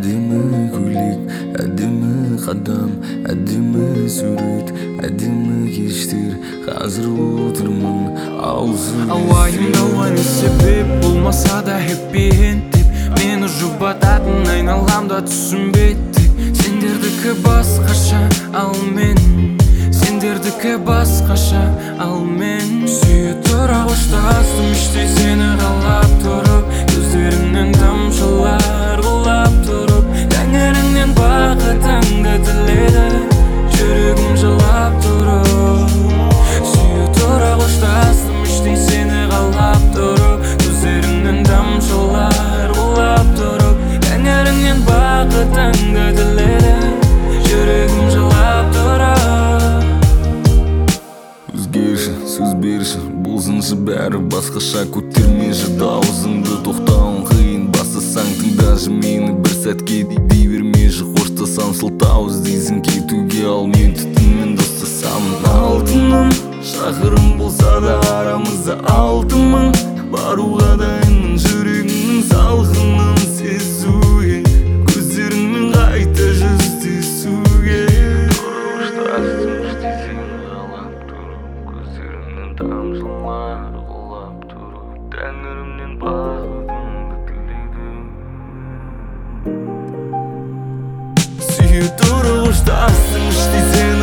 әдемі көйлек, әдемі қадам, әдемі сурет, әдемі кештер. Қазір отырмын аузы ауайымдауға не себеп болмаса да хэппи энд деп мені жұбататын айналамда түсінбеді. Сендердікі басқаша, ал мен сендердікі басқаша, ал мен сүйе тұра қоштастым іштей сені қалап тұрып, көздеріңнен тамшылар құлап тұрып, тәңіріңнен бақытыңды тіледі жүрегім жылап тұрып. Сүйе тұра қоштастым іштей сені қалап тұрып, көздеріңнен тамшылар құлап тұрып, тәңіріңнен бақытыңды тіледі жүрегім жылап тұрып. Өзгерші, сөз берші, болсыншы бәрі басқаша. Көтермеші дауысыңды, тоқтауың қиын. Бастасаң тыңдашы мені бір сәтке, дей бермеші. Қоштасам сылтау іздейсің кетуге, ал мен түтінмен достасамын. Алтыным, шақырым болса да арамызда 6 мың. Баруға дайынмын жүрегімнің салқынын сезуге, көздеріңмен қайта жүздесуге. Тамшылар құлап тұрып, тәңірімнен бақытыңды тіледім. Сүйе тұра қоштастым іштей сені